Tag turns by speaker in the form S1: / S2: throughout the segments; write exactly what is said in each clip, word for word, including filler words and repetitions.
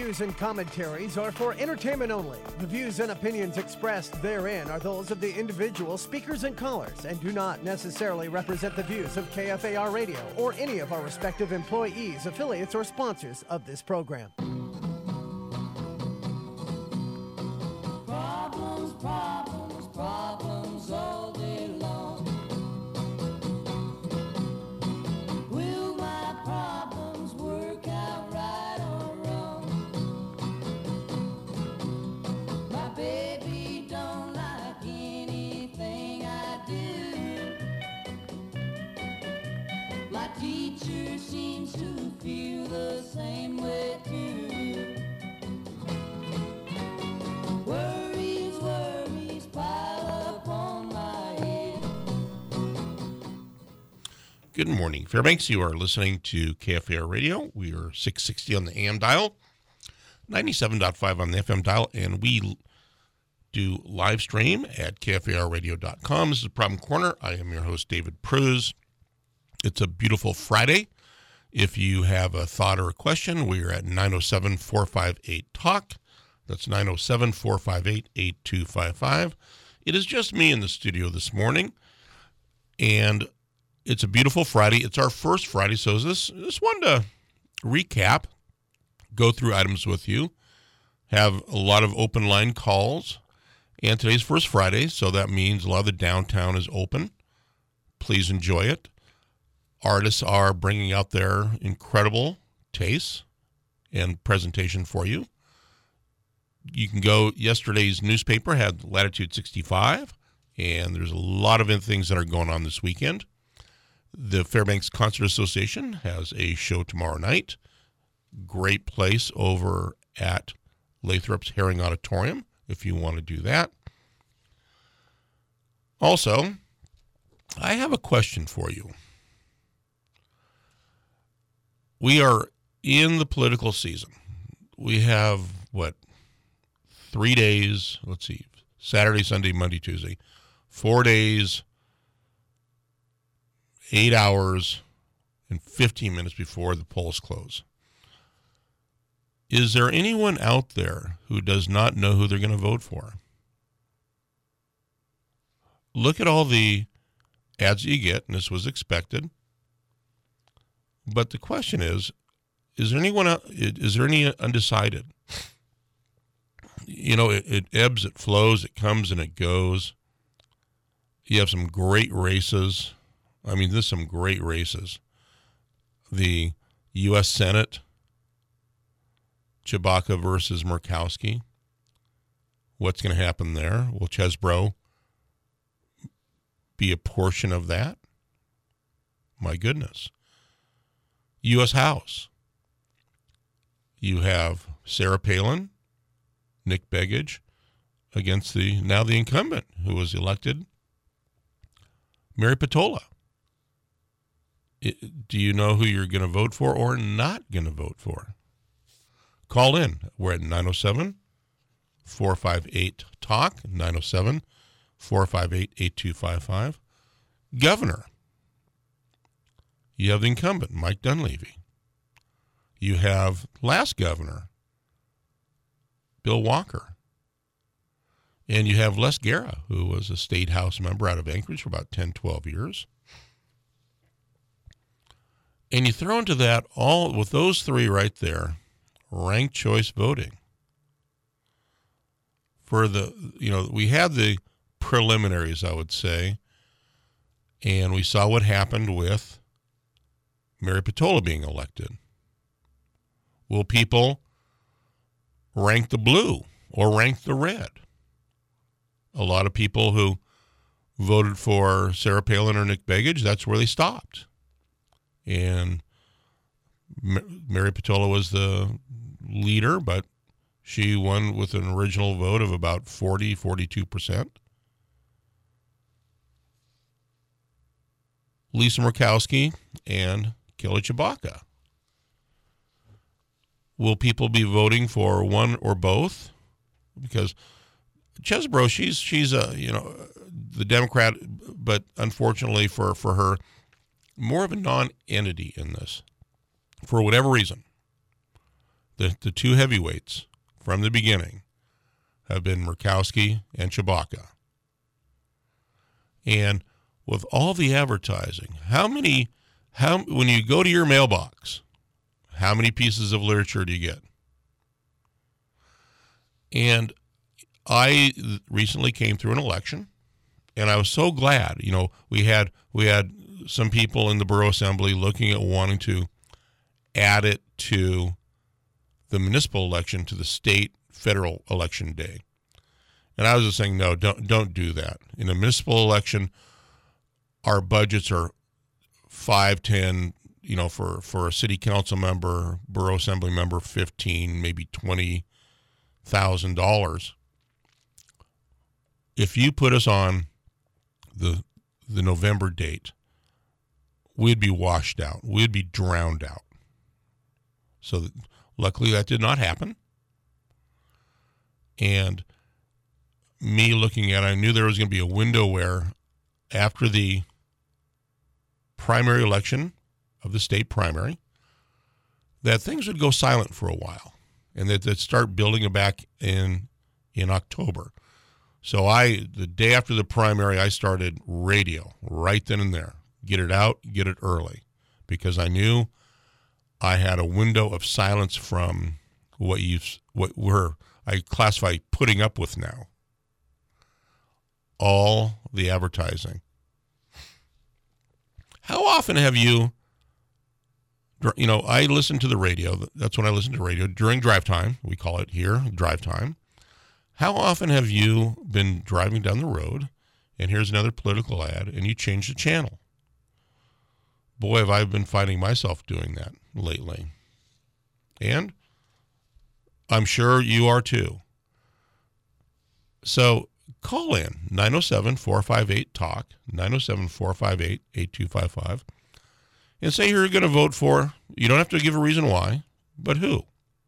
S1: news and commentaries are for entertainment only. The views and opinions expressed therein are those of the individual speakers and callers and do not necessarily represent the views of K F A R Radio or any of our respective employees, affiliates, or sponsors of this program.
S2: Problems, problems, problems all day long. Will my problems work out right or wrong? My baby don't like anything I do. My teacher seems to feel the same way too. Worries, worries pile up on my head.
S3: Good morning, Fairbanks. You are listening to K F A R Radio. We are six sixty on the A M dial, ninety-seven point five on the F M dial, and we do live stream at K F A R radio dot com. This is Problem Corner. I am your host, David Pruz. It's a beautiful Friday. If you have a thought or a question, we are at nine oh seven, four five eight, talk. That's nine oh seven, four five eight, eight two five five. It is just me in the studio this morning, and it's a beautiful Friday. It's our first Friday, so this just wanted to recap, go through items with you, have a lot of open line calls, and today's first Friday, so that means a lot of the downtown is open. Please enjoy it. Artists are bringing out their incredible tastes and presentation for you. You can go, yesterday's newspaper had Latitude sixty-five, and there's a lot of things that are going on this weekend. The Fairbanks Concert Association has a show tomorrow night. Great place over at Lathrop's Herring Auditorium if you want to do that. Also, I have a question for you. We are in the political season. We have, what, three days, let's see, Saturday, Sunday, Monday, Tuesday, four days, eight hours, and fifteen minutes before the polls close. Is there anyone out there who does not know who they're going to vote for? Look at all the ads you get, and this was expected. But the question is, is there anyone out, is there any undecided? You know, it, it ebbs, it flows, it comes and it goes. You have some great races. I mean, there's some great races. The U S Senate, Chewbacca versus Murkowski. What's going to happen there? Will Chesbro be a portion of that? My goodness. U S House. You have Sarah Palin, Nick Begich, against the now the incumbent who was elected, Mary Patola. It, do you know who you're going to vote for or not going to vote for? Call in. We're at nine oh seven, four five eight, talk, nine oh seven, four five eight, eight two five five. Governor. You have the incumbent, Mike Dunleavy. You have last governor, Bill Walker. And you have Les Guerra, who was a state house member out of Anchorage for about ten, twelve years. And you throw into that all, with those three right there, ranked choice voting. For the, you know, we had the preliminaries, I would say, and we saw what happened with Mary Patola being elected. Will people rank the blue or rank the red? A lot of people who voted for Sarah Palin or Nick Begich, that's where they stopped. And Mary Patola was the leader, but she won with an original vote of about forty, forty-two percent. Lisa Murkowski and Kelly Chewbacca. Will people be voting for one or both? Because Chesbro, she's she's a you know the Democrat, but unfortunately for, for her, more of a non-entity in this, for whatever reason. the, the two heavyweights from the beginning have been Murkowski and Chewbacca. And with all the advertising, how many, how when you go to your mailbox, how many pieces of literature do you get? And I recently came through an election, and I was so glad. You know, we had we had some people in the borough assembly looking at wanting to add it to the municipal election to the state federal election day. And I was just saying, no, don't don't do that. In a municipal election, our budgets are five, ten, you know, for, for a city council member, borough assembly member, fifteen, maybe twenty thousand dollars. If you put us on the the November date, we'd be washed out. We'd be drowned out. So that, luckily that did not happen. And me looking at it, I knew there was going to be a window where after the primary election of the state primary, that things would go silent for a while and that they'd start building it back in in October. So I, the day after the primary, I started radio right then and there. Get it out, get it early, because I knew I had a window of silence from what you, what we're, I classify putting up with now. All the advertising. How often have you, you know, I listen to the radio. That's when I listen to radio during drive time. We call it here drive time. How often have you been driving down the road and here's another political ad and you change the channel? Boy, have I been finding myself doing that lately. And I'm sure you are too. So call in nine oh seven, four five eight, talk, nine oh seven, four five eight, eight two five five, and say who you're going to vote for. You don't have to give a reason why, but who.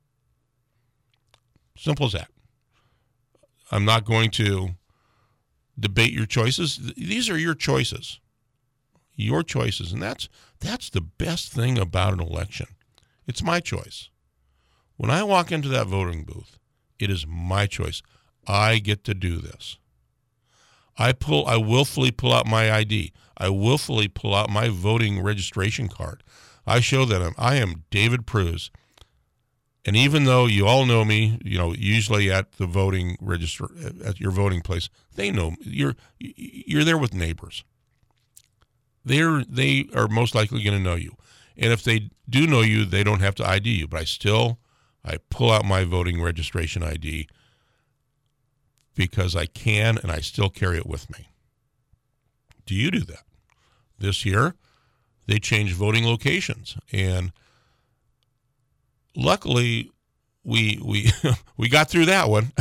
S3: Simple as that. I'm not going to debate your choices. These are your choices. Your choices. And that's that's the best thing about an election. It's my choice. When I walk into that voting booth, it is my choice. I get to do this. I pull I willfully pull out my I D. I willfully pull out my voting registration card. I show that I'm, I am David Pruse. And even though you all know me, you know, usually at the voting register, at your voting place, they know you're you're there with neighbors. They're they are most likely going to know you, and if they do know you, they don't have to I D you. But I still, I pull out my voting registration I D because I can, and I still carry it with me. Do you do that? This year, they changed voting locations, and luckily, we we we got through that one.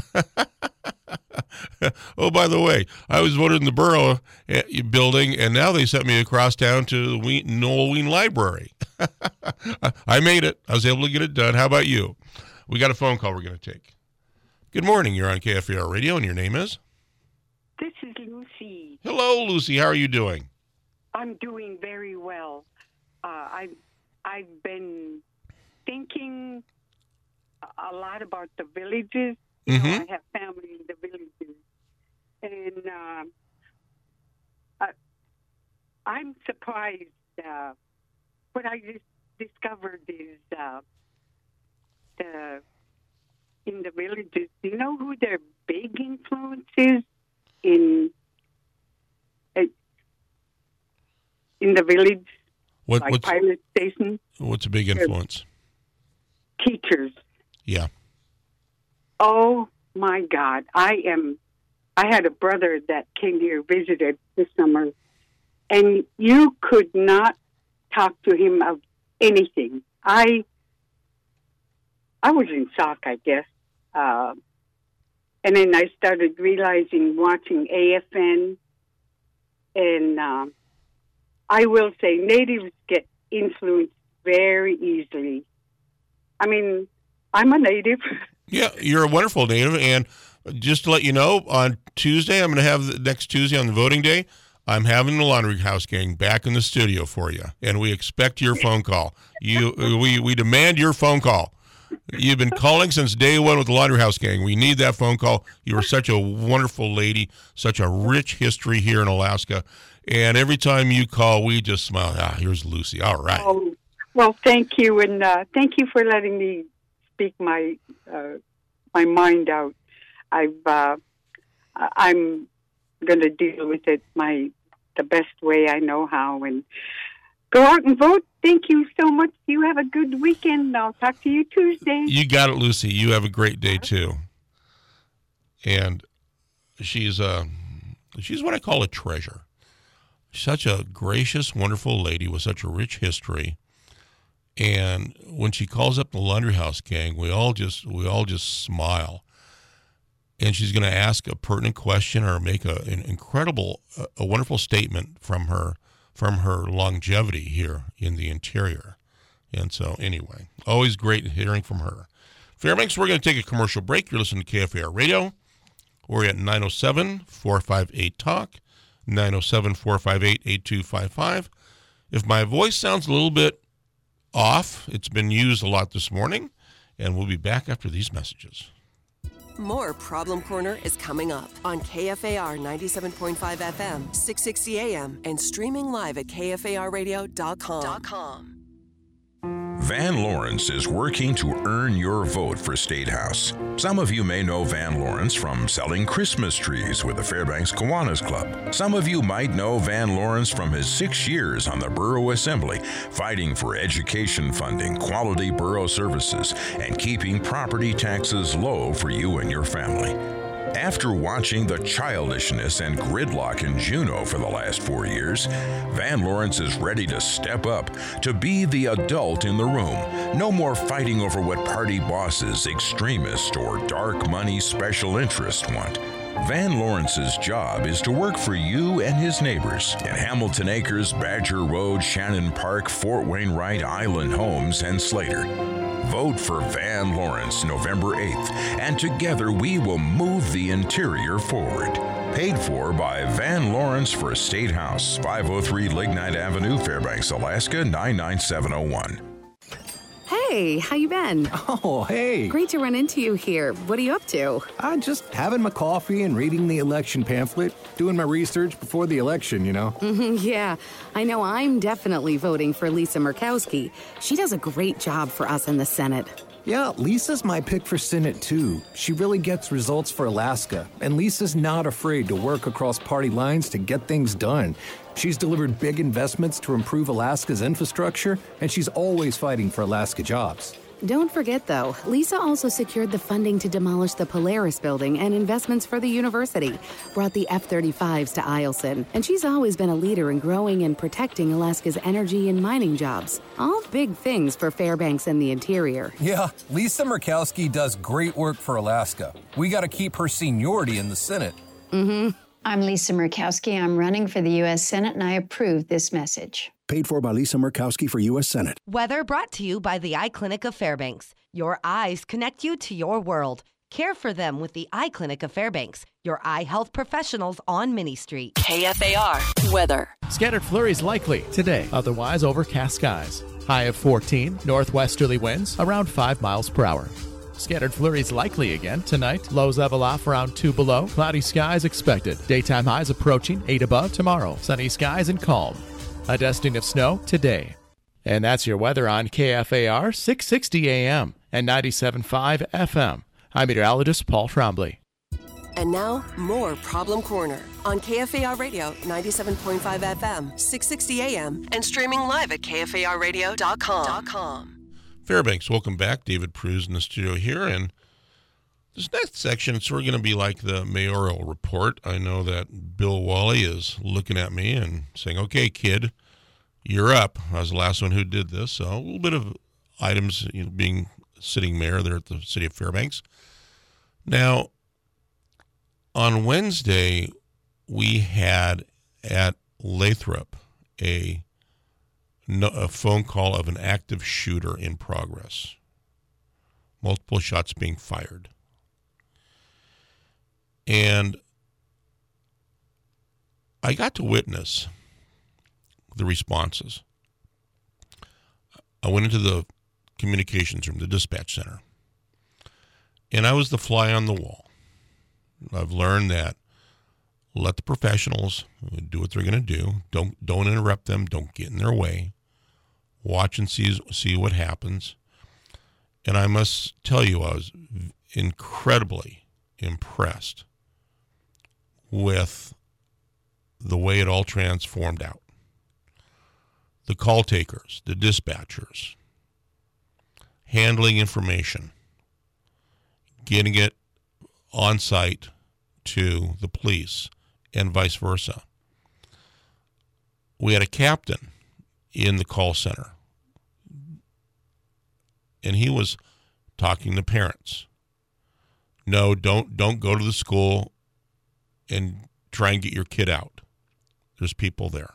S3: Oh, by the way, I was voted in the borough building, and now they sent me across town to the Ween, Noel Ween Library. I made it. I was able to get it done. How about you? We got a phone call we're going to take. Good morning. You're on K F A R Radio, and your name is?
S4: This is Lucy.
S3: Hello, Lucy. How are you doing?
S4: I'm doing very well. Uh, I've, I've been thinking a lot about the villages. You
S3: Mm-hmm.
S4: know, I have family in the villages. And uh, I, I'm surprised. Uh, what I just discovered is uh, the in the villages, do you know who their big influence is in, uh, in the village?
S3: What,
S4: like
S3: what's,
S4: pilot station?
S3: what's a big influence?
S4: Teachers.
S3: Yeah.
S4: Oh my God. I am, I had a brother that came here, visited this summer, and you could not talk to him of anything. I, I was in shock, I guess. Uh, and then I started realizing, watching A F N, and um, I will say natives get influenced very easily. I mean, I'm a native.
S3: Yeah, you're a wonderful native. And just to let you know, on Tuesday, I'm going to have the, next Tuesday on the voting day, I'm having the Laundry House Gang back in the studio for you, and we expect your phone call. You, we, we demand your phone call. You've been calling since day one with the Laundry House Gang. We need that phone call. You are such a wonderful lady, such a rich history here in Alaska. And every time you call, we just smile. Ah, here's Lucy. All right.
S4: Oh, well, thank you, and uh, thank you for letting me speak my uh, my mind out. I've uh, I'm going to deal with it my the best way I know how, and go out and vote. Thank you so much. You have a good weekend. I'll talk to you Tuesday.
S3: You got it, Lucy. You have a great day too. And she's uh, she's what I call a treasure. Such a gracious, wonderful lady with such a rich history. And when she calls up the Laundry House Gang, we all just we all just smile. And she's going to ask a pertinent question or make a, an incredible, a, a wonderful statement from her from her longevity here in the interior. And so, anyway, always great hearing from her. Fairbanks, we're going to take a commercial break. You're listening to K F A R Radio. We're at nine oh seven, four five eight, talk, nine oh seven, four five eight, eight two five five. If my voice sounds a little bit off, it's been used a lot this morning, and we'll be back after these messages.
S5: More Problem Corner is coming up on K F A R ninety-seven point five F M, six sixty A M, and streaming live at K F A R radio dot com.
S6: Van Lawrence is working to earn your vote for State House. Some of you may know Van Lawrence from selling Christmas trees with the Fairbanks Kiwanis Club. Some of you might know Van Lawrence from his six years on the Borough Assembly, fighting for education funding, quality borough services, and keeping property taxes low for you and your family. After watching the childishness and gridlock in Juneau for the last four years, Van Lawrence is ready to step up to be the adult in the room. No more fighting over what party bosses, extremists, or dark money special interests want. Van Lawrence's job is to work for you and his neighbors in Hamilton Acres, Badger Road, Shannon Park, Fort Wainwright, Island Homes, and Slater. Vote for Van Lawrence November eighth, and together we will move the interior forward. Paid for by Van Lawrence for State House, five oh three Lignite Avenue, Fairbanks, Alaska, nine nine seven oh one.
S7: Hey, how you been?
S8: Oh, hey.
S7: Great to run into you here. What are you up to?
S8: I'm just having my coffee and reading the election pamphlet, doing my research before the election, you know?
S7: Mm-hmm, yeah, I know I'm definitely voting for Lisa Murkowski. She does a great job for us in the Senate.
S8: Yeah, Lisa's my pick for Senate, too. She really gets results for Alaska, and Lisa's not afraid to work across party lines to get things done. She's delivered big investments to improve Alaska's infrastructure, and she's always fighting for Alaska jobs.
S7: Don't forget, though, Lisa also secured the funding to demolish the Polaris building and investments for the university, brought the F thirty-fives to Eielson, and she's always been a leader in growing and protecting Alaska's energy and mining jobs. All big things for Fairbanks and the interior.
S9: Yeah, Lisa Murkowski does great work for Alaska. We got to keep her seniority in the Senate.
S7: Mm-hmm.
S10: I'm Lisa Murkowski. I'm running for the U S Senate, and I approve this message.
S11: Paid for by Lisa Murkowski for U S Senate.
S12: Weather brought to you by the Eye Clinic of Fairbanks. Your eyes connect you to your world. Care for them with the Eye Clinic of Fairbanks, your eye health professionals on Minnie Street.
S5: K F A R weather.
S13: Scattered flurries likely today, otherwise overcast skies. High of fourteen, northwesterly winds around five miles per hour. Scattered flurries likely again tonight. Lows level off around two below. Cloudy skies expected. Daytime highs approaching eight above tomorrow. Sunny skies and calm. A dusting of snow today. And that's your weather on K F A R six sixty A M and ninety-seven point five F M. I'm meteorologist Paul Trombley.
S5: And now, more Problem Corner on K F A R Radio ninety-seven point five F M, six sixty A M, and streaming live at K F A R radio dot com.
S3: Fairbanks, welcome back. David Pruse in the studio here. And this next section, it's sort of going to be like the mayoral report. I know that Bill Wally is looking at me and saying, okay, kid, you're up. I was the last one who did this. So a little bit of items, you know, being sitting mayor there at the city of Fairbanks. Now, on Wednesday, we had at Lathrop a No, a phone call of an active shooter in progress. Multiple shots being fired. And I got to witness the responses. I went into the communications room, the dispatch center. And I was the fly on the wall. I've learned that let the professionals do what they're going to do. Don't don't interrupt them. Don't get in their way. Watch and see see what happens. And I must tell you, I was incredibly impressed with the way it all transformed out. The call takers, the dispatchers, handling information, getting it on site to the police, and vice versa. We had a captain in the call center, and he was talking to parents. No, don't don't go to the school and try and get your kid out. There's people there.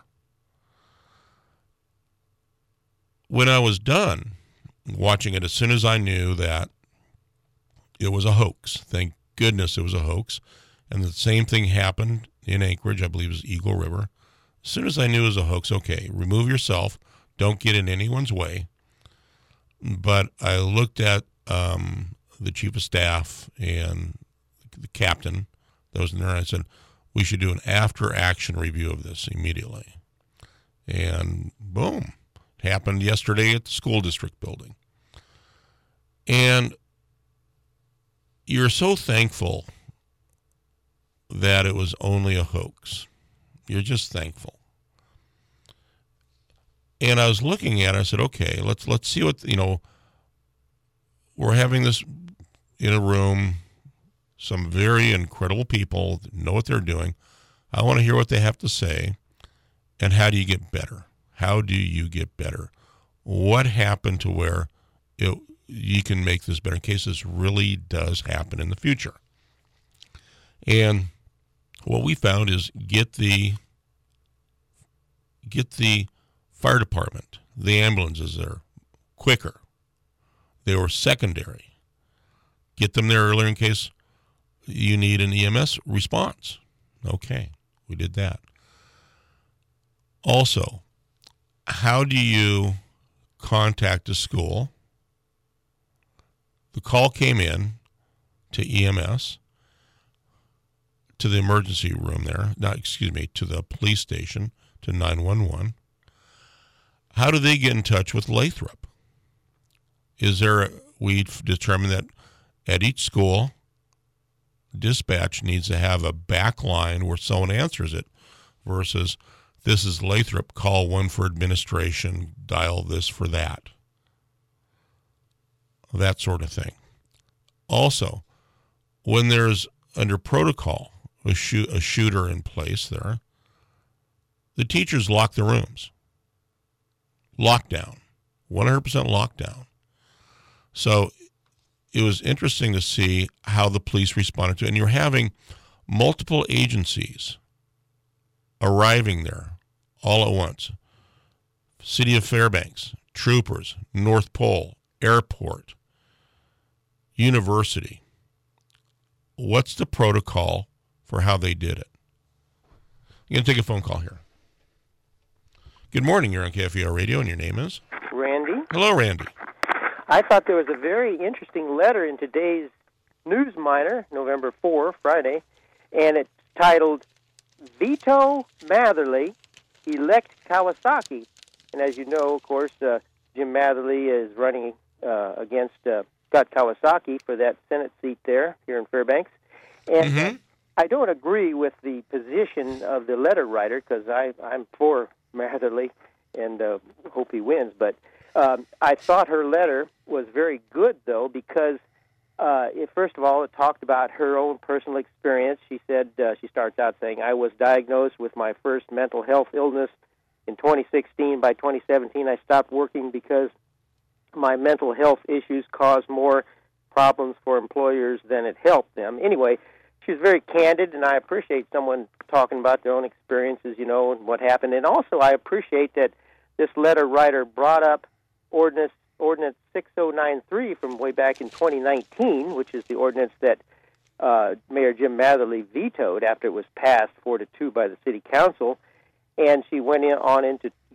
S3: When I was done watching it, as soon as I knew that it was a hoax, thank goodness it was a hoax, and the same thing happened in Anchorage, I believe it was Eagle River. As soon as I knew it was a hoax, okay, remove yourself, don't get in anyone's way. But I looked at um, the chief of staff and the captain that was in there, and I said, we should do an after-action review of this immediately. And boom, it happened yesterday at the school district building. And you're so thankful that it was only a hoax. You're just thankful. And I was looking at it, I said, okay, let's let's see what, you know, we're having this in a room, some very incredible people that know what they're doing. I want to hear what they have to say. And how do you get better? How do you get better? What happened to where it, you can make this better in case this really does happen in the future? And what we found is get the get the fire department, the ambulances there quicker. They were secondary. Get them there earlier in case you need an E M S response. Okay, we did that. Also, how do you contact a school? The call came in to E M S, to the emergency room there, not, excuse me, to the police station, to nine one one. How do they get in touch with Lathrop? Is there, we've determined that at each school, dispatch needs to have a back line where someone answers it versus this is Lathrop, call one for administration, dial this for that. That sort of thing. Also, when there's under protocol a, shoot, a shooter in place there, the teachers lock the rooms. Lockdown. one hundred percent lockdown. So it was interesting to see how the police responded to it. And you're having multiple agencies arriving there all at once. City of Fairbanks, troopers, North Pole, airport, university. What's the protocol for how they did it? I'm going to take a phone call here. Good morning. You're on K F E R Radio, and your name is?
S14: Randy.
S3: Hello, Randy.
S14: I thought there was a very interesting letter in today's News Miner, November fourth, Friday, and it's titled, Vito Matherly, Elect Kawasaki. And as you know, of course, uh, Jim Matherly is running uh, against uh, Scott Kawasaki for that Senate seat there here in Fairbanks. And mm-hmm. I don't agree with the position of the letter writer because I'm for Matherly and uh, hope he wins. But um, I thought her letter was very good, though, because uh, it, first of all, it talked about her own personal experience. She said, uh, she starts out saying, I was diagnosed with my first mental health illness in twenty sixteen. By twenty seventeen, I stopped working because my mental health issues caused more problems for employers than it helped them. Anyway, she was very candid, and I appreciate someone talking about their own experiences, you know, and what happened. And also I appreciate that this letter writer brought up Ordinance Ordinance six oh nine three from way back in twenty nineteen, which is the ordinance that uh, Mayor Jim Matherly vetoed after it was passed four to two by the City Council. And she went in, on in to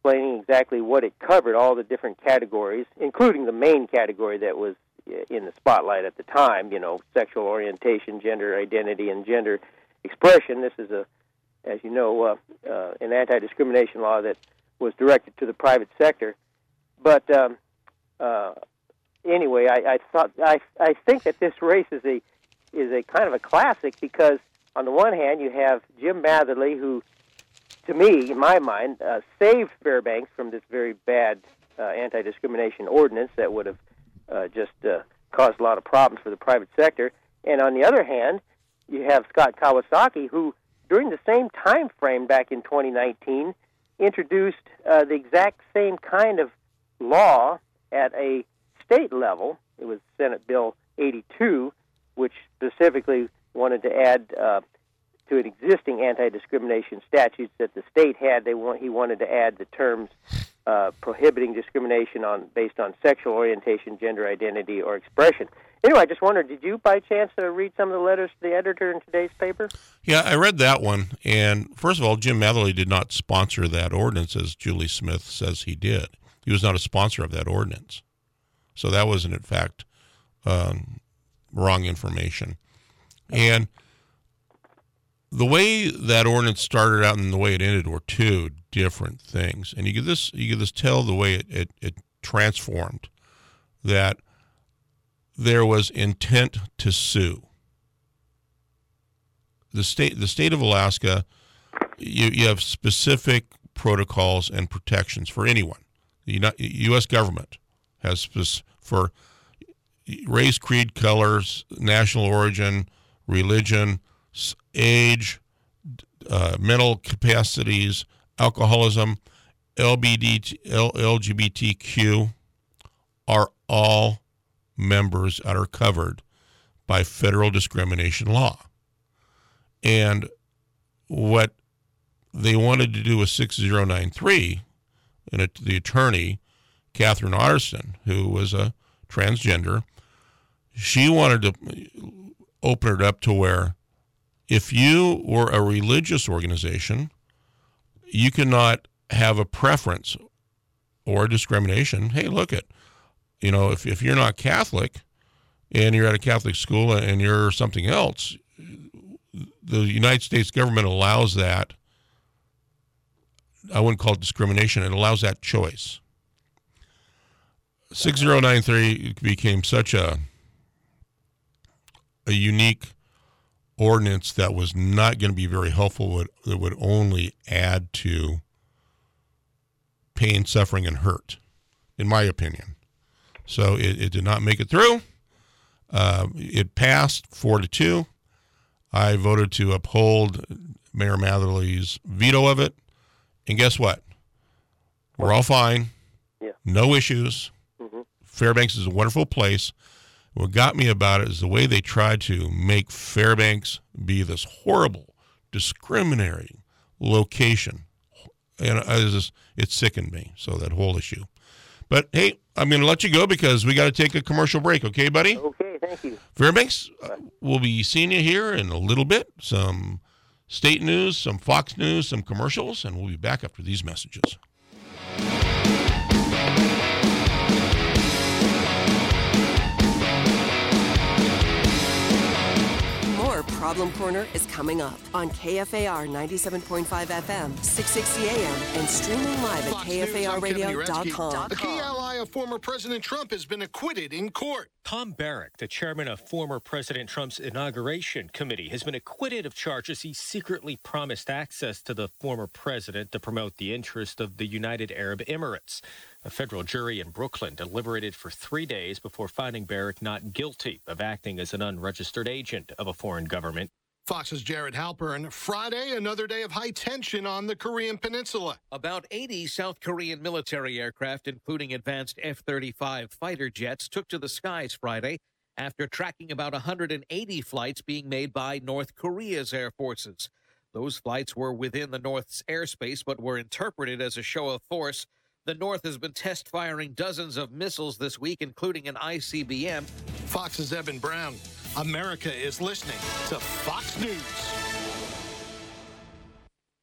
S14: explaining exactly what it covered, all the different categories, including the main category that was in the spotlight at the time, you know, sexual orientation, gender identity, and gender expression. This is, a, as you know, uh, uh, an anti-discrimination law that was directed to the private sector. But um, uh, anyway, I, I thought I, I think that this race is a is a kind of a classic because on the one hand you have Jim Matherly, who, to me, in my mind, uh, saved Fairbanks from this very bad uh, anti-discrimination ordinance that would have uh, just uh, caused a lot of problems for the private sector. And on the other hand, you have Scott Kawasaki, who, during the same time frame back in twenty nineteen, introduced uh, the exact same kind of law at a state level. It was Senate Bill eighty-two, which specifically wanted to add uh, to an existing anti-discrimination statutes that the state had. They want, he wanted to add the terms uh, prohibiting discrimination on based on sexual orientation, gender identity, or expression. Anyway, I just wondered, did you by chance uh, read some of the letters to the editor in today's paper?
S3: Yeah, I read that one. And first of all, Jim Matherly did not sponsor that ordinance, as Julie Smith says he did. He was not a sponsor of that ordinance. So that was, in fact, um, wrong information. And the way that ordinance started out and the way it ended were two different things. And you could this you could just tell the way it, it, it transformed, that there was intent to sue. The state the state of Alaska, you, you have specific protocols and protections for anyone. The U S government has for race, creed, colors, national origin, religion, age, uh, mental capacities, alcoholism, L G B T Q are all members that are covered by federal discrimination law. And what they wanted to do with six oh nine three, and it, the attorney, Catherine Otterson, who was a transgender, she wanted to open it up to where if you were a religious organization, you cannot have a preference or a discrimination. Hey, look at, you know, if, if you're not Catholic and you're at a Catholic school and you're something else, the United States government allows that. I wouldn't call it discrimination. It allows that choice. six oh nine three became such a a unique ordinance that was not going to be very helpful, would, that would only add to pain, suffering, and hurt, in my opinion. So it, it did not make it through. Uh, it passed four to two. I voted to uphold Mayor Matherly's veto of it. And guess what? We're all fine.
S14: Yeah.
S3: No issues.
S14: Mm-hmm.
S3: Fairbanks is a wonderful place. What got me about it is the way they tried to make Fairbanks be this horrible, discriminating location. And I just, it sickened me, so that whole issue. But, hey, I'm going to let you go because we got to take a commercial break. Okay, buddy?
S14: Okay, thank you.
S3: Fairbanks, uh, we'll be seeing you here in a little bit. Some state news, some Fox News, some commercials, and we'll be back after these messages.
S5: Problem Corner is coming up on K F A R ninety-seven point five F M, six sixty A M, and streaming live at K F A R radio dot com.
S15: A key ally of former President Trump has been acquitted in court.
S16: Tom Barrack, the chairman of former President Trump's inauguration committee, has been acquitted of charges he secretly promised access to the former president to promote the interest of the United Arab Emirates. A federal jury in Brooklyn deliberated for three days before finding Barrack not guilty of acting as an unregistered agent of a foreign government.
S15: Fox's Jared Halpern. Friday, another day of high tension on the Korean Peninsula.
S17: About eighty South Korean military aircraft, including advanced F thirty-five fighter jets, took to the skies Friday after tracking about one hundred eighty flights being made by North Korea's air forces. Those flights were within the North's airspace but were interpreted as a show of force. The North has been test firing dozens of missiles this week, including an I C B M.
S15: Fox's Evan Brown. America is listening to Fox News.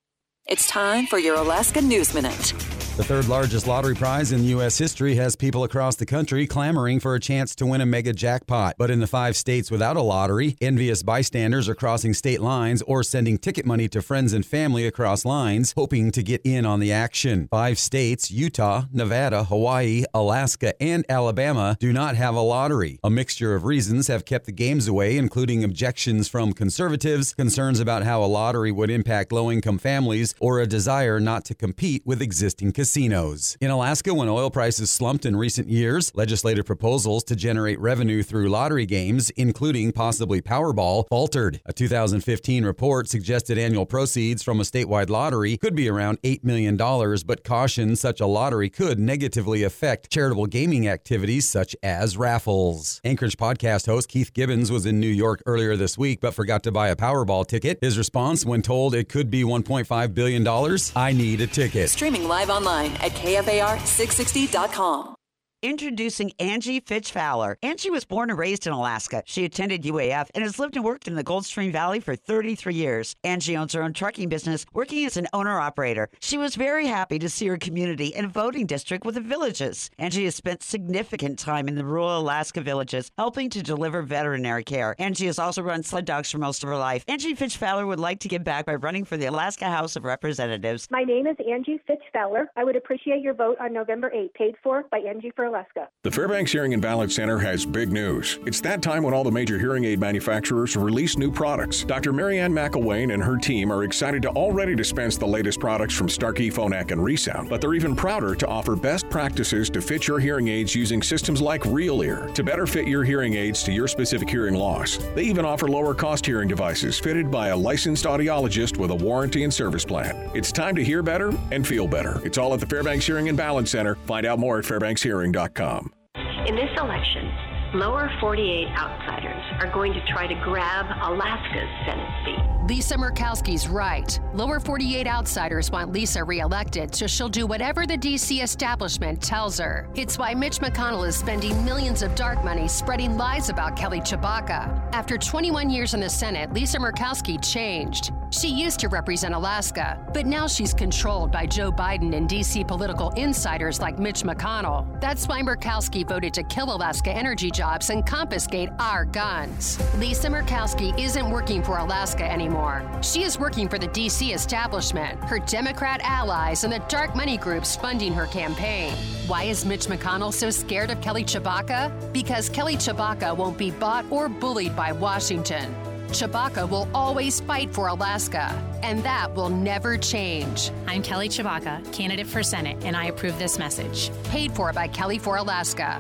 S18: It's time for your Alaska News Minute.
S19: The third largest lottery prize in U S history has people across the country clamoring for a chance to win a mega jackpot. But in the five states without a lottery, envious bystanders are crossing state lines or sending ticket money to friends and family across lines, hoping to get in on the action. Five states, Utah, Nevada, Hawaii, Alaska, and Alabama, do not have a lottery. A mixture of reasons have kept the games away, including objections from conservatives, concerns about how a lottery would impact low-income families, or a desire not to compete with existing casinos. Casinos. In Alaska, when oil prices slumped in recent years, legislative proposals to generate revenue through lottery games, including possibly Powerball, faltered. A two thousand fifteen report suggested annual proceeds from a statewide lottery could be around eight million dollars, but cautioned such a lottery could negatively affect charitable gaming activities such as raffles. Anchorage podcast host Keith Gibbons was in New York earlier this week, but forgot to buy a Powerball ticket. His response when told it could be one point five billion dollars, "I need a ticket."
S18: Streaming live online at K F A R six sixty dot com.
S20: Introducing Angie Fitch Fowler. Angie was born and raised in Alaska. She attended U A F and has lived and worked in the Goldstream Valley for thirty-three years. Angie owns her own trucking business, working as an owner-operator. She was very happy to see her community and voting district with the villages. Angie has spent significant time in the rural Alaska villages, helping to deliver veterinary care. Angie has also run sled dogs for most of her life. Angie Fitch Fowler would like to give back by running for the Alaska House of Representatives.
S21: My name is Angie Fitch Fowler. I would appreciate your vote on November eighth, paid for by Angie for Alaska.
S22: The Fairbanks Hearing and Balance Center has big news. It's that time when all the major hearing aid manufacturers release new products. Doctor Marianne McElwain and her team are excited to already dispense the latest products from Starkey, Phonak, and ReSound, but they're even prouder to offer best practices to fit your hearing aids using systems like Real Ear to better fit your hearing aids to your specific hearing loss. They even offer lower cost hearing devices fitted by a licensed audiologist with a warranty and service plan. It's time to hear better and feel better. It's all at the Fairbanks Hearing and Balance Center. Find out more at fairbanks hearing dot com.
S23: In this election, lower forty-eight outsiders are going to try to grab Alaska's Senate seat.
S24: Lisa Murkowski's right. Lower forty-eight outsiders want Lisa reelected, so she'll do whatever the D C establishment tells her. It's why Mitch McConnell is spending millions of dark money spreading lies about Kelly Tshibaka. After twenty-one years in the Senate, Lisa Murkowski changed. She used to represent Alaska, but now she's controlled by Joe Biden and D C political insiders like Mitch McConnell. That's why Murkowski voted to kill Alaska energy jobs and confiscate our guns. Lisa Murkowski isn't working for Alaska anymore. She is working for the D C establishment, her Democrat allies, and the dark money groups funding her campaign. Why is Mitch McConnell so scared of Kelly Tshibaka? Because Kelly Tshibaka won't be bought or bullied by Washington. Tshibaka will always fight for Alaska, and that will never change.
S25: I'm Kelly Tshibaka, candidate for Senate, and I approve this message.
S24: Paid for by Kelly for Alaska.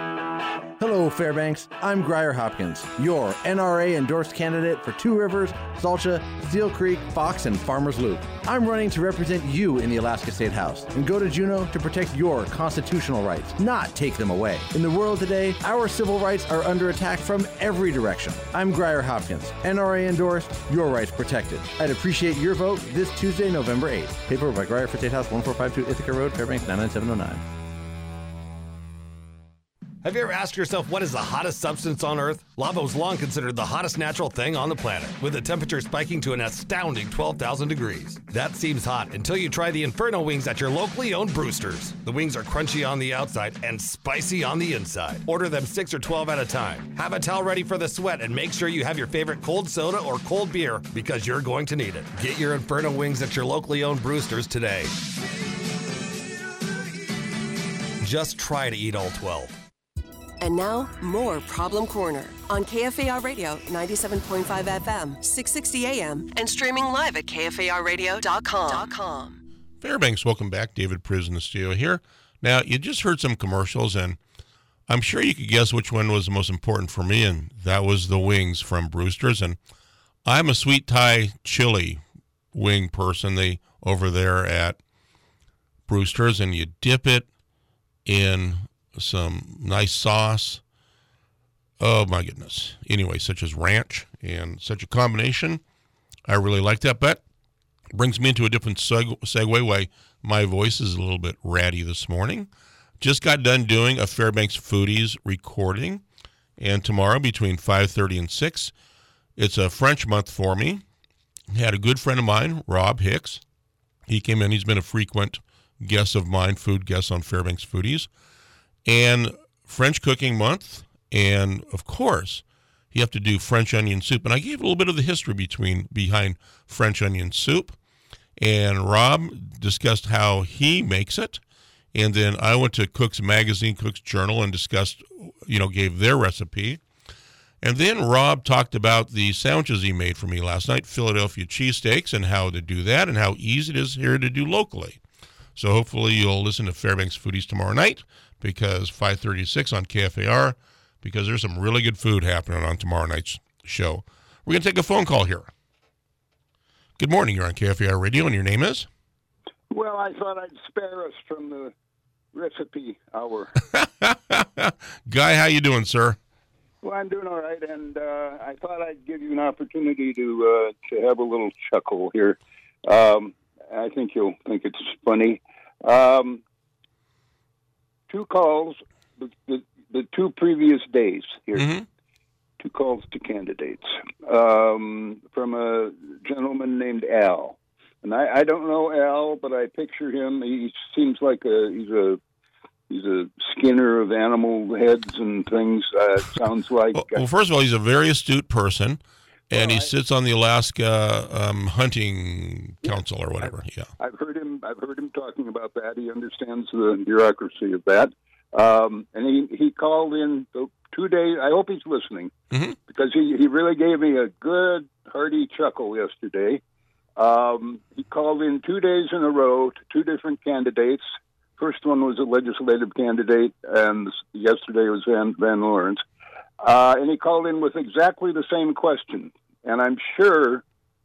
S26: Hello, Fairbanks. I'm Grier Hopkins, your N R A-endorsed candidate for Two Rivers, Salcha, Steel Creek, Fox, and Farmers Loop. I'm running to represent you in the Alaska State House and go to Juneau to protect your constitutional rights, not take them away. In the world today, our civil rights are under attack from every direction. I'm Grier Hopkins, N R A-endorsed, your rights protected. I'd appreciate your vote this Tuesday, November eighth. Paid for by Grier for State House, one four five two Ithaca Road, Fairbanks, nine nine seven oh nine.
S27: Have you ever asked yourself what is the hottest substance on Earth? Lava was long considered the hottest natural thing on the planet, with the temperature spiking to an astounding twelve thousand degrees. That seems hot until you try the Inferno wings at your locally owned Brewster's. The wings are crunchy on the outside and spicy on the inside. Order them six or twelve at a time. Have a towel ready for the sweat and make sure you have your favorite cold soda or cold beer because you're going to need it. Get your Inferno wings at your locally owned Brewster's today. Just try to eat all twelve.
S5: And now, more Problem Corner on K F A R Radio, ninety-seven point five F M, six sixty A M, and streaming live at K F A R radio dot com.
S3: Fairbanks, welcome back. David Priz in the studio here. Now, you just heard some commercials, and I'm sure you could guess which one was the most important for me, and that was the wings from Brewster's. And I'm a sweet Thai chili wing person they over there at Brewster's, and you dip it in some nice sauce. Oh my goodness. Anyway, such as ranch and such a combination. I really like that, but brings me into a different seg- segue way. My voice is a little bit ratty this morning. Just got done doing a Fairbanks Foodies recording, and tomorrow between five thirty and six, it's a French month for me. Had a good friend of mine, Rob Hicks, He came in. He's been a frequent guest of mine, food guest on Fairbanks Foodies. And French Cooking Month. And, of course, you have to do French onion soup. And I gave a little bit of the history between behind French onion soup. And Rob discussed how he makes it. And then I went to Cook's Magazine, Cook's Journal, and discussed, you know, gave their recipe. And then Rob talked about the sandwiches he made for me last night, Philadelphia cheesesteaks, and how to do that and how easy it is here to do locally. So hopefully you'll listen to Fairbanks Foodies tomorrow night, because five thirty to six on K F A R, because there's some really good food happening on tomorrow night's show. We're going to take a phone call here. Good morning. You're on K F A R Radio, and your name is?
S1: Well, I thought I'd spare us from the recipe hour.
S3: Guy, how you doing, sir?
S1: Well, I'm doing all right, and uh, I thought I'd give you an opportunity to uh, to have a little chuckle here. Um, I think you'll think it's funny. Um, two calls, the, the, the two previous days here, mm-hmm. two calls to candidates um, from a gentleman named Al. And I, I don't know Al, but I picture him. He seems like a he's a he's a skinner of animal heads and things. Uh, it sounds like.
S3: Well, well, first of all, he's a very astute person, and well, he I, sits on the Alaska um, Hunting Council or whatever.
S1: I've,
S3: yeah,
S1: I've heard him. I've heard him talking about that. He understands the bureaucracy of that. Um, and he, he called in two days. I hope he's listening mm-hmm. because he, he really gave me a good hearty chuckle yesterday. Um, he called in two days in a row to two different candidates. First one was a legislative candidate, and yesterday was Van, Van Lawrence. Uh, and he called in with exactly the same question. And I'm sure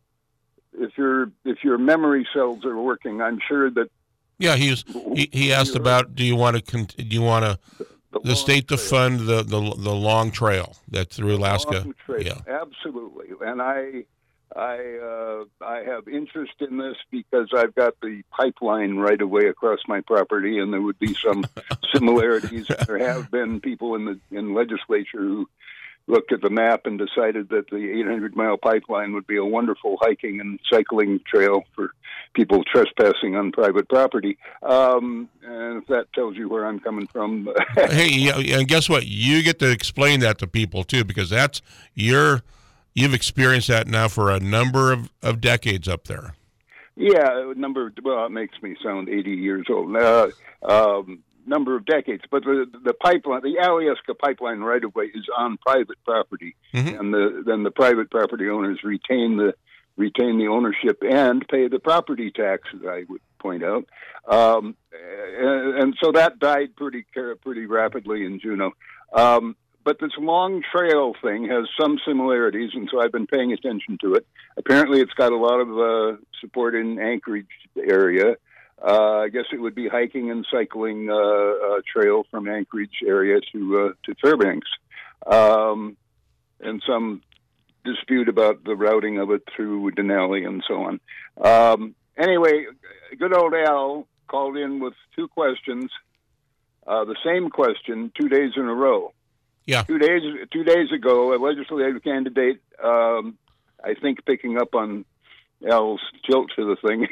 S1: if your if your memory cells are working, I'm sure that.
S3: Yeah, he was, he, he asked about do you want to do you want to the, the, the state to fund the, the the long trail that through Alaska?
S1: Long trail.
S3: Yeah,
S1: absolutely. And I. I uh, I have interest in this because I've got the pipeline right away across my property, and there would be some similarities. There have been people in the in legislature who looked at the map and decided that the eight hundred mile pipeline would be a wonderful hiking and cycling trail for people trespassing on private property. Um, and if that tells you where I'm coming from.
S3: Hey, and guess what? You get to explain that to people, too, because that's your... You've experienced that now for a number of, of decades up there.
S1: Yeah, a number. Well, it makes me sound eighty years old. Uh, um, number of decades, but the the pipeline, the Alyeska pipeline right of way, is on private property, mm-hmm. and the then the private property owners retain the retain the ownership and pay the property taxes. I would point out, um, and, and so that died pretty pretty rapidly in Juneau. Um, But this long trail thing has some similarities, and so I've been paying attention to it. Apparently, it's got a lot of uh, support in Anchorage area. Uh, I guess it would be hiking and cycling uh, uh, trail from Anchorage area to uh, to Fairbanks, um, and some dispute about the routing of it through Denali and so on. Um, anyway, good old Al called in with two questions, uh, the same question, two days in a row.
S3: Yeah.
S1: Two days two days ago, a legislative candidate, um, I think picking up on Al's tilt to the thing,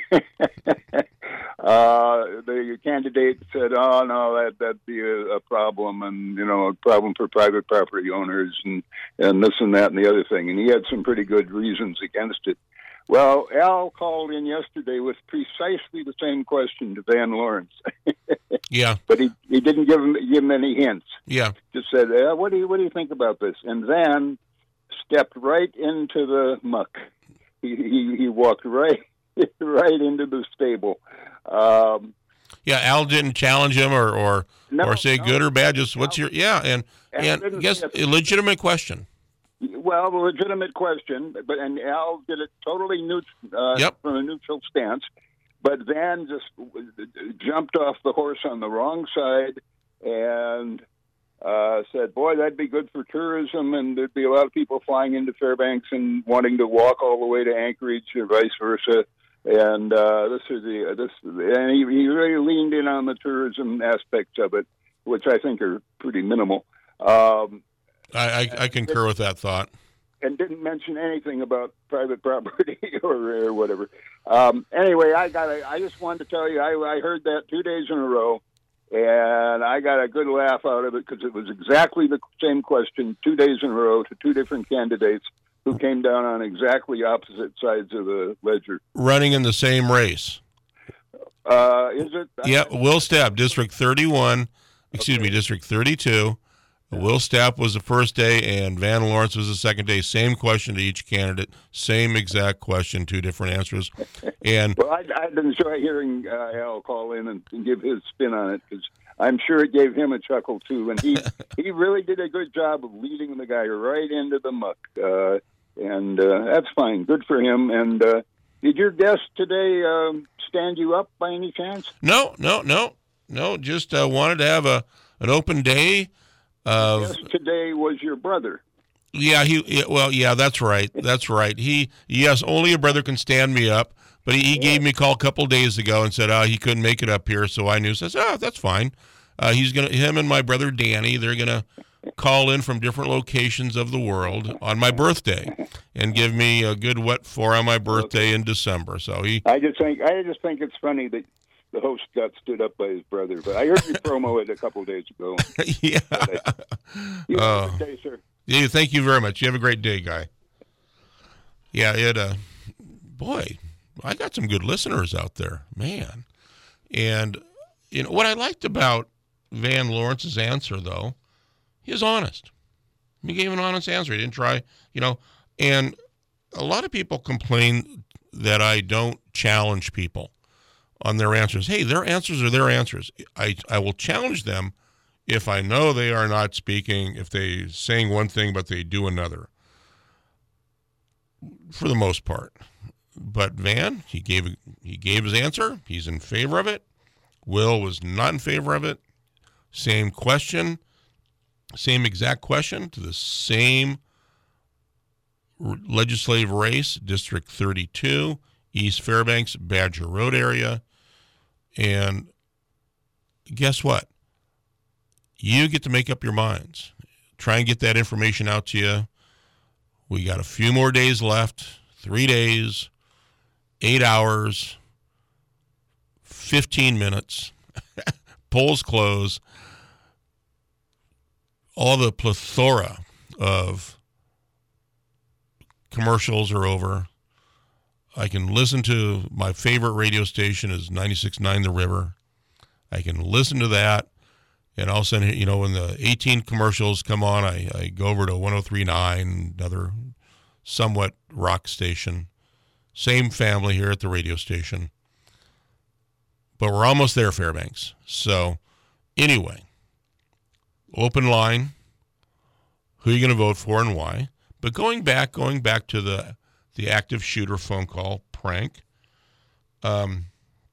S1: uh, the candidate said, oh, no, that, that'd be a, a problem, and, you know, a problem for private property owners, and, and this and that and the other thing. And he had some pretty good reasons against it. Well, Al called in yesterday with precisely the same question to Van Lawrence.
S3: Yeah,
S1: but he, he didn't give him give him any hints.
S3: Yeah,
S1: just said, eh, "What do you what do you think about this?" And Van stepped right into the muck. He he, he walked right right into the stable. Um,
S3: yeah, Al didn't challenge him or or,
S1: no,
S3: or say
S1: no.
S3: good or bad. Just what's your yeah and
S1: Al
S3: and guess a legitimate question.
S1: Well, a legitimate question, but and Al did it totally neutral uh,
S3: yep.
S1: from a neutral stance. But Van just jumped off the horse on the wrong side and uh, said, boy, that'd be good for tourism, and there'd be a lot of people flying into Fairbanks and wanting to walk all the way to Anchorage or vice versa. And uh, this is the this, and he, he really leaned in on the tourism aspects of it, which I think are pretty minimal. Um,
S3: I, I, I concur with that thought.
S1: and didn't mention anything about private property or, or whatever. Um, anyway, I got. A, I just wanted to tell you, I, I heard that two days in a row, and I got a good laugh out of it because it was exactly the same question two days in a row to two different candidates who came down on exactly opposite sides of the ledger,
S3: running in the same race.
S1: Uh, is it?
S3: Yeah, Will Stapp, District thirty-one. Excuse okay. me, District thirty-two. Will Stapp was the first day, and Van Lawrence was the second day. Same question to each candidate, same exact question, two different answers. And
S1: well, I, I've been enjoy hearing uh, Al call in and, and give his spin on it because I'm sure it gave him a chuckle too. And he he really did a good job of leading the guy right into the muck, uh, and uh, that's fine, good for him. And uh, did your guest today uh, stand you up by any chance?
S3: No, no, no, no. Just uh, wanted to have a an open day. Of,
S1: yes, today was your brother.
S3: Yeah, he. Well, yeah, that's right. That's right. He. Yes, only a brother can stand me up. But he, he yeah. gave me a call a couple days ago and said, "Oh, he couldn't make it up here." So I knew. Says, "Oh, that's fine." Uh, he's gonna. Him and my brother Danny. They're gonna call in from different locations of the world on my birthday and give me a good what for on my birthday okay. in December. So he.
S1: I just think. I just think it's funny that the host got stood up by his brother, but I heard you promo it a couple of days ago.
S3: yeah.
S1: You have uh, a good day, sir.
S3: Yeah, thank you very much. You have a great day, guy. Yeah, it, uh, boy, I got some good listeners out there, man. And, you know, what I liked about Van Lawrence's answer, though, he was honest. He gave an honest answer. He didn't try, you know, and a lot of people complain that I don't challenge people on their answers. Hey, their answers are their answers. I, I will challenge them if I know they are not speaking, if they're saying one thing but they do another, for the most part. But Van, he gave he gave his answer. He's in favor of it. Will was not in favor of it. Same question, same exact question to the same legislative race, District thirty-two, East Fairbanks, Badger Road area. And guess what? You get to make up your minds. Try and get that information out to you. We got a few more days left, three days, eight hours, fifteen minutes. Polls close. All the plethora of commercials are over. I can listen to my favorite radio station is ninety-six point nine The River. I can listen to that, and all of a sudden, you know, when the eighteen commercials come on, I, I go over to one oh three point nine, another somewhat rock station. Same family here at the radio station. But we're almost there, Fairbanks. So, anyway, open line. Who are you going to vote for and why? But going back, going back to the the active shooter phone call prank. Um,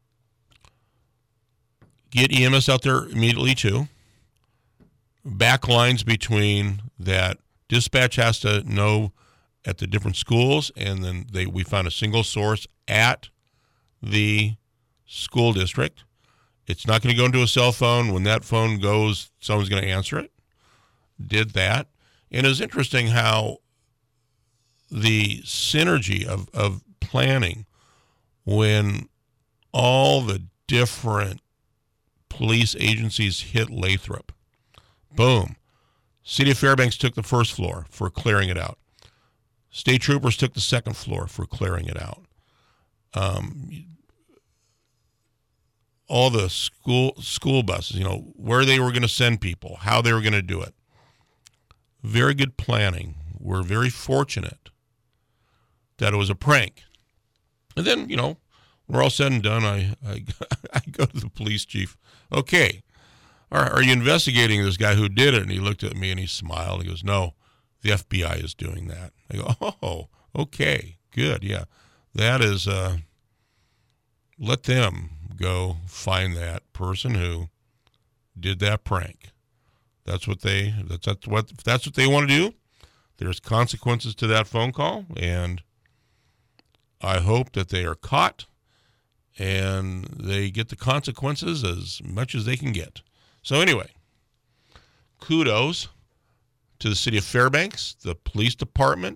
S3: get E M S out there immediately, too. Back lines between that dispatch has to know at the different schools, and then they we found a single source at the school district. It's not going to go into a cell phone. When that phone goes, someone's going to answer it. Did that. And it was interesting how the synergy of, of planning when all the different police agencies hit Lathrop. Boom. City of Fairbanks took the first floor for clearing it out. State troopers took the second floor for clearing it out. Um, all the school school buses, you know, where they were going to send people, how they were going to do it. Very good planning. We're very fortunate that it was a prank. And then, you know, when we're all said and done, I, I, I go to the police chief. Okay, are, are you investigating this guy who did it? And he looked at me and he smiled. He goes, no, the F B I is doing that. I go, oh, okay, good, yeah. That is, uh, let them go find that person who did that prank. That's what they, that's, that's what, if that's what they want to do, there's consequences to that phone call, and I hope that they are caught and they get the consequences as much as they can get. So anyway, kudos to the city of Fairbanks, the police department,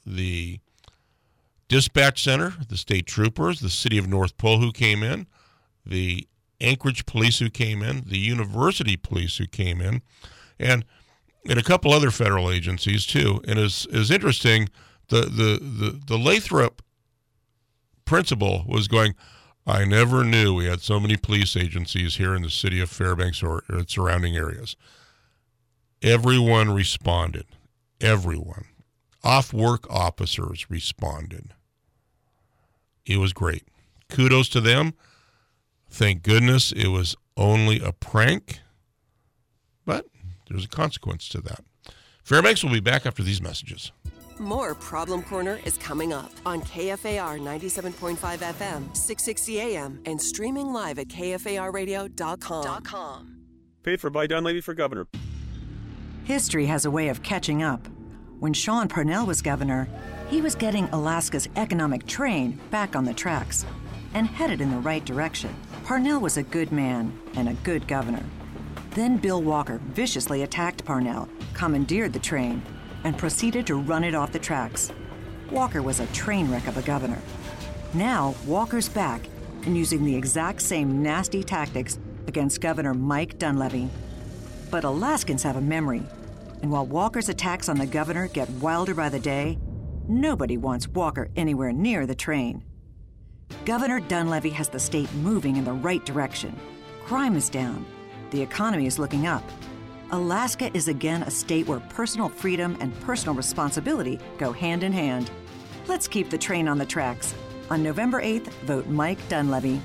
S3: the dispatch center, the state troopers, the city of North Pole who came in, the Anchorage police who came in, the university police who came in, and and a couple other federal agencies too. And it's is interesting, the, the, the, the Lathrop principal was going, I never knew we had so many police agencies here in the city of Fairbanks or, or surrounding areas. Everyone responded. Everyone. Off-work officers responded. It was great. Kudos to them. Thank goodness it was only a prank, but there's a consequence to that. Fairbanks will be back after these messages.
S5: More Problem Corner is coming up on K F A R ninety-seven point five F M, six sixty A M, and streaming live at K F A R radio dot com.
S2: Paid for by Dunleavy for governor.
S4: History has a way of catching up. When Sean Parnell was governor, he was getting Alaska's economic train back on the tracks and headed in the right direction. Parnell was a good man and a good governor. Then Bill Walker viciously attacked Parnell, commandeered the train, and proceeded to run it off the tracks. Walker was a train wreck of a governor. Now, Walker's back and using the exact same nasty tactics against Governor Mike Dunleavy. But Alaskans have a memory, and while Walker's attacks on the governor get wilder by the day, nobody wants Walker anywhere near the train. Governor Dunleavy has the state moving in the right direction. Crime is down. The economy is looking up. Alaska is again a state where personal freedom and personal responsibility go hand in hand. Let's keep the train on the tracks. On November eighth, vote Mike Dunleavy.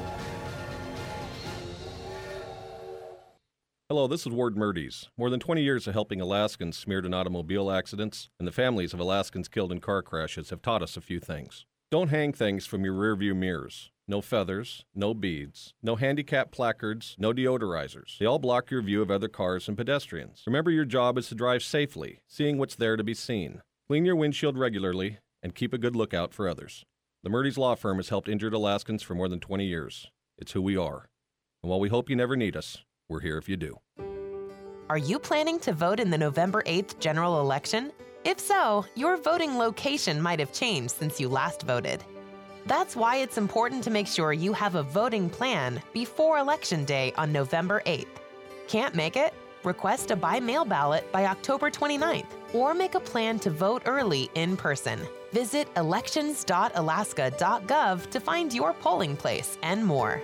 S6: Hello, this is Ward Murdy's. More than twenty years of helping Alaskans smeared in automobile accidents and the families of Alaskans killed in car crashes have taught us a few things. Don't hang things from your rearview mirrors. No feathers, no beads, no handicap placards, no deodorizers. They all block your view of other cars and pedestrians. Remember, your job is to drive safely, seeing what's there to be seen. Clean your windshield regularly and keep a good lookout for others. The Murdy's Law Firm has helped injured Alaskans for more than twenty years. It's who we are. And while we hope you never need us, we're here if you do.
S7: Are you planning to vote in the November eighth general election? If so, your voting location might have changed since you last voted. That's why it's important to make sure you have a voting plan before Election Day on November eighth. Can't make it? Request a by-mail ballot by October twenty-ninth, or make a plan to vote early in person. Visit elections dot alaska dot gov to find your polling place and more.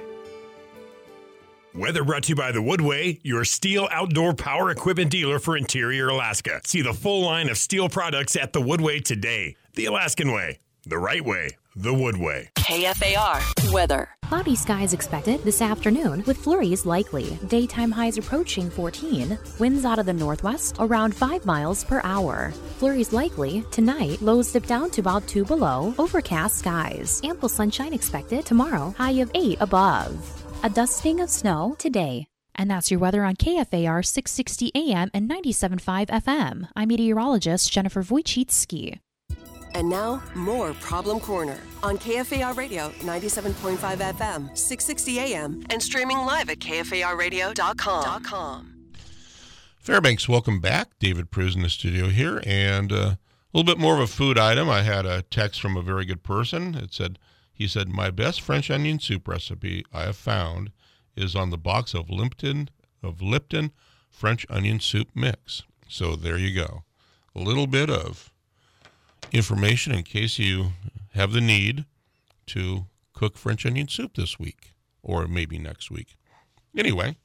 S8: Weather brought to you by The Woodway, your Steel outdoor power equipment dealer for Interior Alaska. See the full line of Steel products at The Woodway today. The Alaskan way, the right way, The Woodway.
S18: K F A R weather.
S9: Cloudy skies expected this afternoon with flurries likely. Daytime highs approaching fourteen. Winds out of the northwest around five miles per hour. Flurries likely tonight. Lows dip down to about two below. Overcast skies. Ample sunshine expected tomorrow. High of eight above. A dusting of snow today. And that's your weather on K F A R six sixty A M and ninety-seven point five F M. I'm meteorologist Jennifer Wojcicki.
S5: And now, more Problem Corner on K F A R Radio ninety-seven point five F M, six sixty A M, and streaming live at K F A R radio dot com.
S3: Fairbanks, welcome back. David Pruz in the studio here, and uh, a little bit more of a food item. I had a text from a very good person. It said, he said, my best French onion soup recipe I have found is on the box of Lipton, of Lipton French onion soup mix. So there you go. A little bit of information in case you have the need to cook French onion soup this week or maybe next week. Anyway,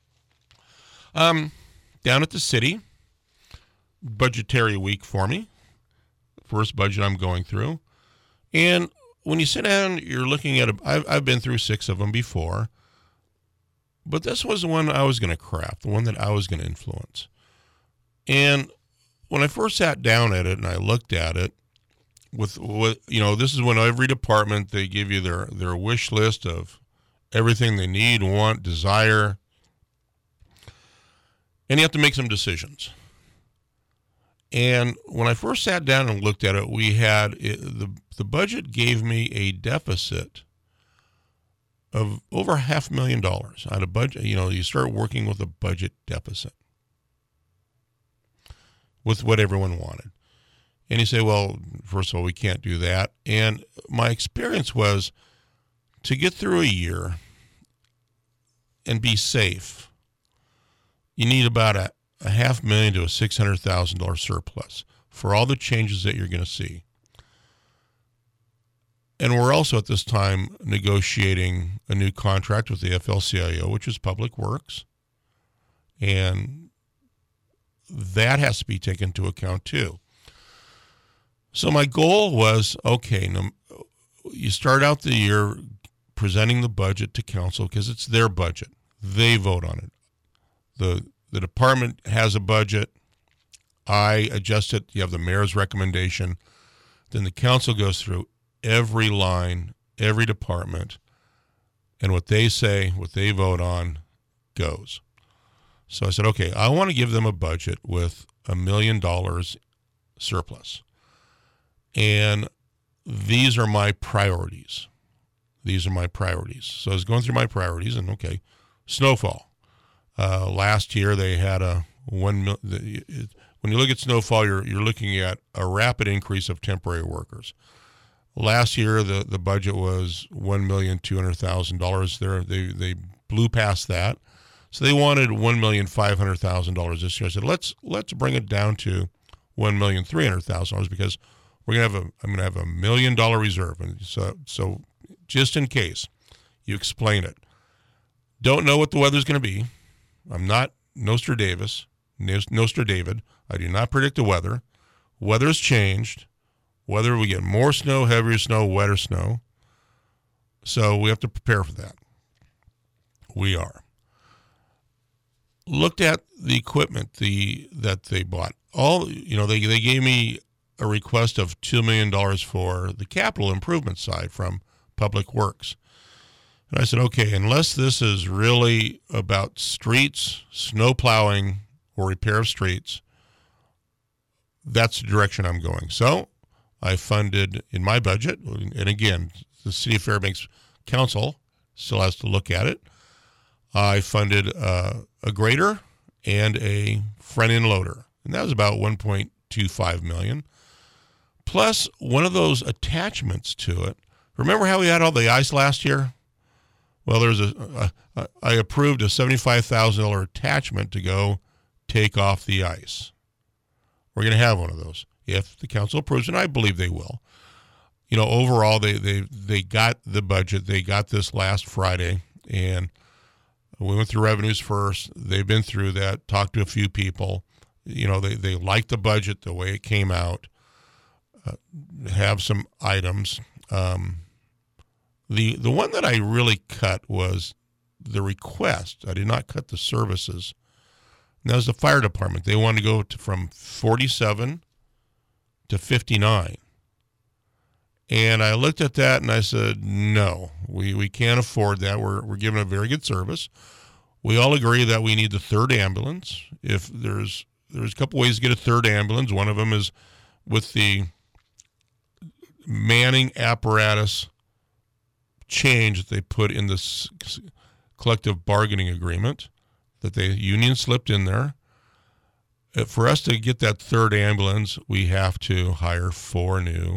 S3: um, down at the city, budgetary week for me. First budget I'm going through. And when you sit down, you're looking at a, I've, I've been through six of them before, but this was the one I was going to craft, the one that I was going to influence. And when I first sat down at it and I looked at it, with, with you know, this is when every department, they give you their, their wish list of everything they need, want, desire, and you have to make some decisions. And when I first sat down and looked at it, we had it, the the budget gave me a deficit of over half a million dollars on a budget. You know, you start working with a budget deficit with what everyone wanted. And you say, well, first of all, we can't do that. And my experience was to get through a year and be safe, you need about a, a half million to a six hundred thousand dollars surplus for all the changes that you're going to see. And we're also at this time negotiating a new contract with the F L C I O, which is Public Works. And that has to be taken into account too. So my goal was, okay, you start out the year presenting the budget to council because it's their budget. They vote on it. The the department has a budget. I adjust it. You have the mayor's recommendation. Then the council goes through every line, every department, and what they say, what they vote on, goes. So I said, okay, I want to give them a budget with a million dollars surplus. And these are my priorities. These are my priorities. So I was going through my priorities, and okay, snowfall. Uh, last year they had a one mil. The, it, when you look at snowfall, you're you're looking at a rapid increase of temporary workers. Last year the, the budget was one million two hundred thousand dollars. There they they blew past that, so they wanted one million five hundred thousand dollars this year. I said let's let's bring it down to one million three hundred thousand dollars because we're gonna have a I'm gonna have a million dollar reserve, and so so just in case you explain it. Don't know what the weather's going to be. I'm not Nostradamus, Nostradavid. I do not predict the weather. Weather's changed. Whether we get more snow, heavier snow, wetter snow. So we have to prepare for that. We are. Looked at the equipment the that they bought. All you know, they they gave me a request of two million dollars for the capital improvement side from Public Works. And I said, okay, unless this is really about streets, snow plowing, or repair of streets, that's the direction I'm going. So I funded in my budget, and again, the City of Fairbanks Council still has to look at it. I funded uh, a grader and a front-end loader, and that was about one point two five million dollars, plus one of those attachments to it. Remember how we had all the ice last year? Well, there's a, a, a I approved a seventy-five thousand dollars attachment to go take off the ice. We're going to have one of those if the council approves, and I believe they will. You know, overall, they they they got the budget. They got this last Friday, and we went through revenues first. They've been through that, talked to a few people. You know, they, they liked the budget, the way it came out. Uh, have some items. Um, the the one that I really cut was the request. I did not cut the services. And that was the fire department. They wanted to go to, from forty-seven to fifty-nine. And I looked at that and I said, no, we, we can't afford that. We're we're giving a very good service. We all agree that we need the third ambulance. If there's there's a couple ways to get a third ambulance. One of them is with the manning apparatus change that they put in this collective bargaining agreement that the union slipped in there. For us to get that third ambulance, we have to hire four new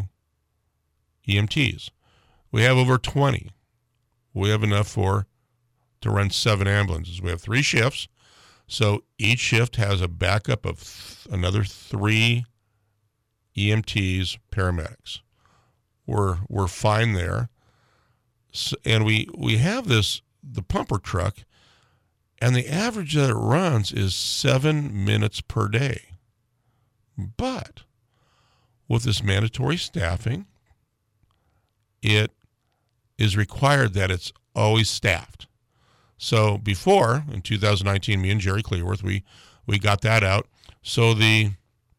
S3: E M Ts. We have over twenty. We have enough for to run seven ambulances. We have three shifts, so each shift has a backup of th- another three E M Ts, paramedics. We're we're fine there, so, and we we have this the pumper truck, and the average that it runs is seven minutes per day. But with this mandatory staffing, it is required that it's always staffed. So before, in two thousand nineteen, me and Jerry Clearworth, we, we got that out. So the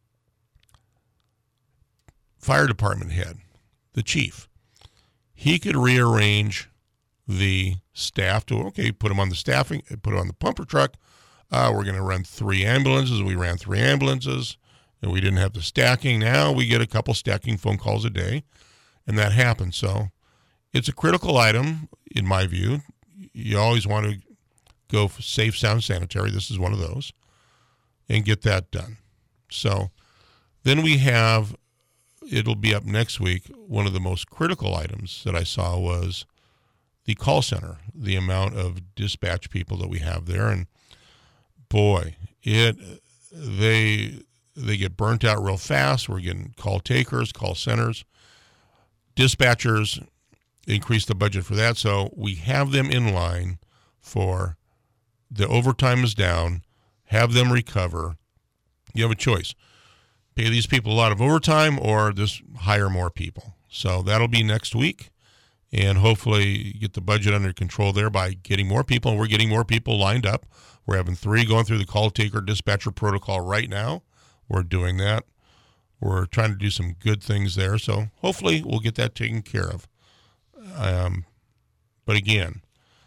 S3: fire department head, the chief, he could rearrange the staff to, okay, put them on the staffing, put it on the pumper truck. Uh, we're going to run three ambulances. We ran three ambulances, and we didn't have the stacking. Now we get a couple stacking phone calls a day, and that happens. So it's a critical item, in my view. You always want to go for safe, sound, sanitary. This is one of those, and get that done. So then we have it'll be up next week. One of the most critical items that I saw was the call center, the amount of dispatch people that we have there. And boy, it they they get burnt out real fast. We're getting call takers, call centers, dispatchers, increase the budget for that. So we have them in line for the overtime is down, have them recover. You have a choice. Pay these people a lot of overtime or just hire more people. So that'll be next week, and hopefully get the budget under control there by getting more people. And we're getting more people lined up. We're having three going through the call taker dispatcher protocol right now. We're doing that. We're trying to do some good things there. So hopefully we'll get that taken care of. Um, but again,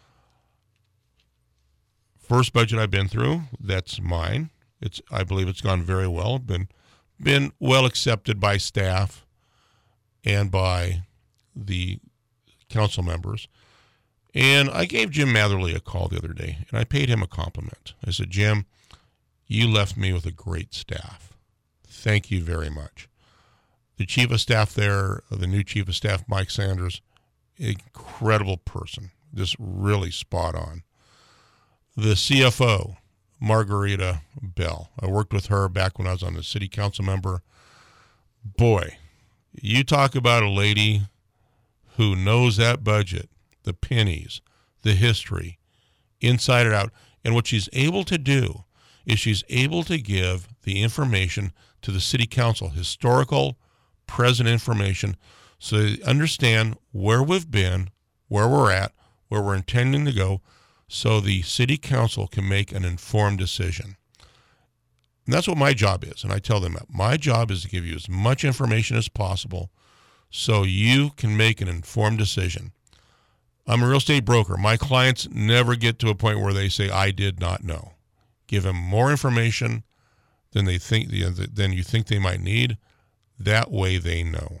S3: first budget I've been through, that's mine. It's I believe it's gone very well. Been been well accepted by staff and by the council members. And I gave Jim Matherly a call the other day, and I paid him a compliment. I said, Jim, you left me with a great staff. Thank you very much. The chief of staff there, the new chief of staff, Mike Sanders, incredible person, just really spot on. The C F O, Margarita Bell. I worked with her back when I was on the city council member. Boy, you talk about a lady who knows that budget, the pennies, the history, inside and out. And what she's able to do is she's able to give the information to the city council, historical, present information, so they understand where we've been, where we're at, where we're intending to go, so the city council can make an informed decision. And that's what my job is. And I tell them that my job is to give you as much information as possible so you can make an informed decision. I'm a real estate broker. My clients never get to a point where they say, I did not know. Give them more information than they think than you think they might need. That way they know.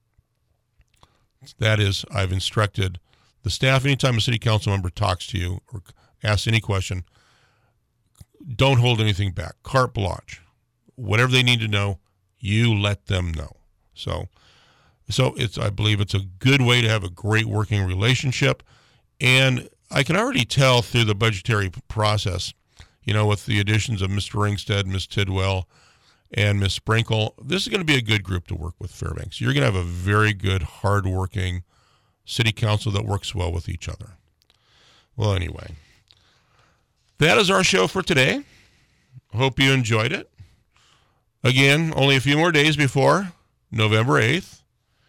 S3: That is, I've instructed the staff, anytime a city council member talks to you or asks any question, don't hold anything back. Carte blanche. Whatever they need to know, you let them know. So, so it's, I believe it's a good way to have a great working relationship. And I can already tell through the budgetary process, you know, with the additions of Mister Ringstead, Miz Tidwell, and Miz Sprinkle, this is going to be a good group to work with, Fairbanks. You're going to have a very good, hardworking city council that works well with each other. Well, anyway, that is our show for today. Hope you enjoyed it. Again, only a few more days before November eighth,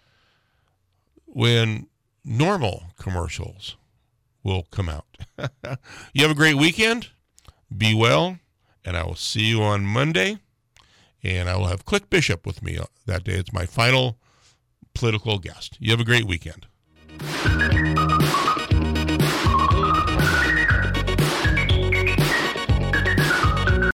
S3: when normal commercials will come out. You have a great weekend. Be well, and I will see you on Monday. And I will have Click Bishop with me that day. It's my final political guest. You have a great weekend.